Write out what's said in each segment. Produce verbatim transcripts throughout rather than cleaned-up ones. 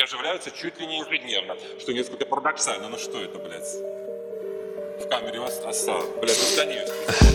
оживляются чуть ли не ежедневно, что несколько парадоксально. Ну что это, блядь? В камере вас оса, блядь, останется.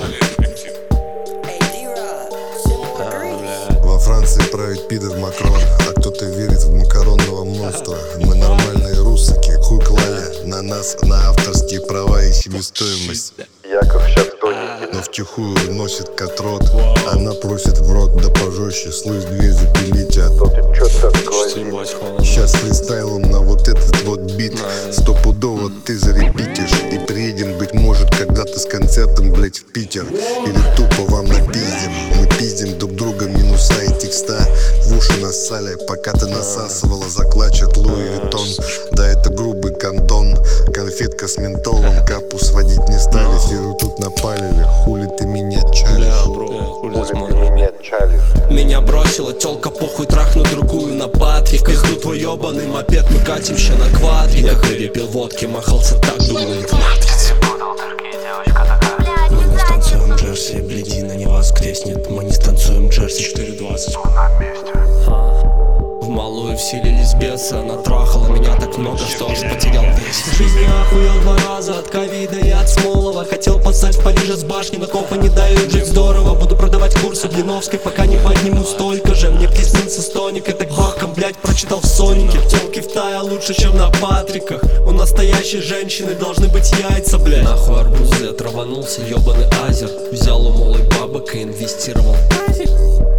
Во Франции правит пидор Макрон, а кто-то верит в макаронного монстра. Мы нормальные русаки, хуй кланя на нас, на авторские права и себестоимость. Яков щас тоненький, но втихую носит котрот. Она просит в рот, да пожестче, слышь, дверь запилите, а то ты чё так сквозит. Сейчас фристайлом на вот этот вот бит. Стопудово ты зарепитишь и приедем, быть может, когда-то с концертом, блять, в Питер. Или тупо вам напиздим. Мы пиздим друг друга минуса и текста. В уши нассали, пока ты насасывала, заклачет Луи Виттон. Да это грубый кантон, конфетка с ментолом. Капу сводить не стали, фиру тут напалили. Хули ты меня чалишь? Хули ты меня чалишь? Меня бросила тёлка, похуй, трахну другую на Патрик. Пизду твой ёбаный мопед, мы катим ща на квадрик. Я когда пил водки, махался так, думаю, в матрице. Мы не станцуем Джерси, блядина не воскреснет. Мы не станцуем Джерси, четыре двадцать. Мы на месте. В малую вселились бесы, она трахала меня так много, что аж потерял вес. В жизни охуел два раза, от ковида и от Смолова. Хотел подстать в Париже с башни, но компа не дают жить здорово. Буду продавать курсы Блиновской, пока не подниму столько же. Мне приснился стоник, это бахом, блять, прочитал в Сонике. Телки в Тае лучше, чем на Патриках. У настоящей женщины должны быть яйца, блять. Нахуй арбуз, я траванулся, ёбаный азер. Взял у малой бабок и инвестировал.